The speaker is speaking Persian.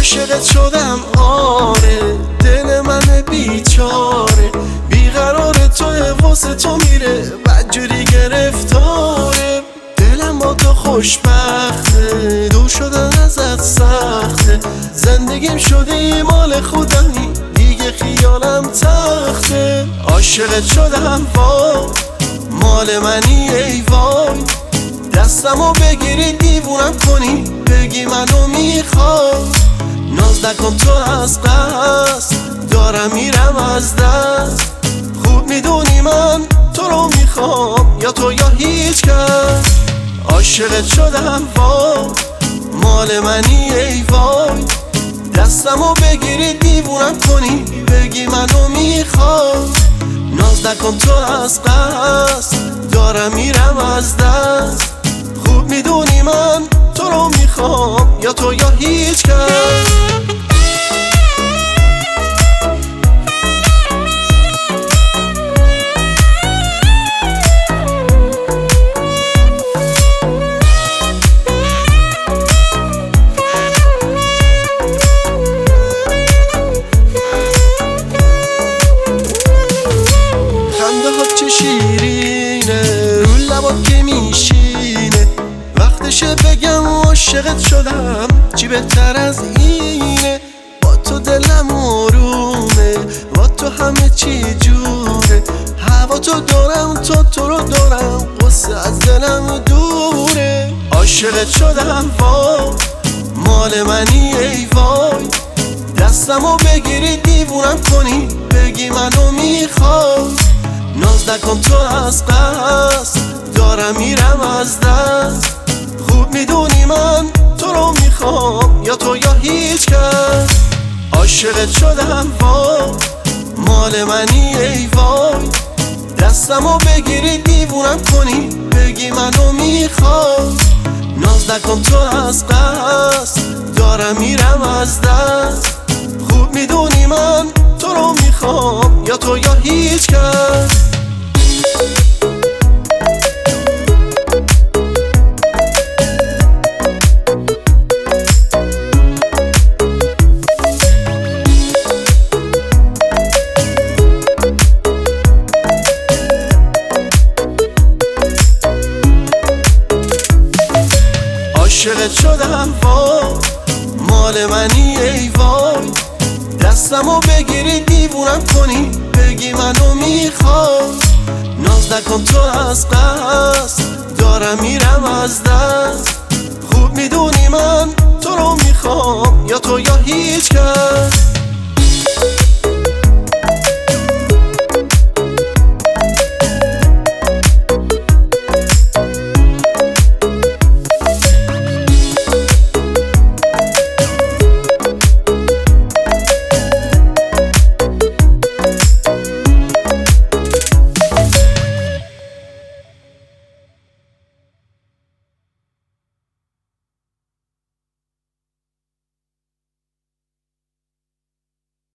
عاشقت شدم آره، دل من بیچاره بیقرار توه، واسه تو میره بدجوری گرفتاره. دلم با تو خوشبخته، دور شدن ازت سخته، زندگیم شده مال خودمی دیگه خیالم تخته. عاشقت شدم وای، مال منی ای وای، دستمو بگیری دیوونم کنی بگی منو میخوای. ناز نکن تو از قصد دارم میرم از دست، خوب میدونی من تو رو میخوام یا تو یا هیچ کس. عاشقت شدم وای، مال منی ای وای، دستمو بگیری دیوونم کنی بگی منو میخوای. ناز نکن تو از قصد دارم میرم از دست، خوب میدونی من تو رو میخوام یا تو یا هیچ کس. چه شیرینه رو لبات که میشینه، وقتشه بگم عاشقت شدم چی بهتر از اینه. با تو دلم آرومه، با تو همه چی جوره، هوا تو دارم تو رو دارم، قصه از دلم دوره. عاشقت شدم وای، مال منی ای وای، دستمو بگیری دیوونم کنی بگی منو میخوای. ناز نکن تو از قصد دارم میرم از دست، خوب میدونی من تو رو میخوام یا تو یا هیچ کس. عاشقت شدم وای، مال منی ای وای، دستمو بگیری دیوونم کنی بگی منو میخوای. ناز نکن تو از قصد دارم میرم از دست، خوب میدونی من تو رو میخوام یا تو یا هیچ کس. عاشقت شدم وای، مال منی ای وای، دستمو بگیری دیوونم کنی بگی منو میخوای. ناز نکن تو از قصد دارم میرم از دست، خوب میدونی من تو رو میخوام یا تو یا هیچ کس.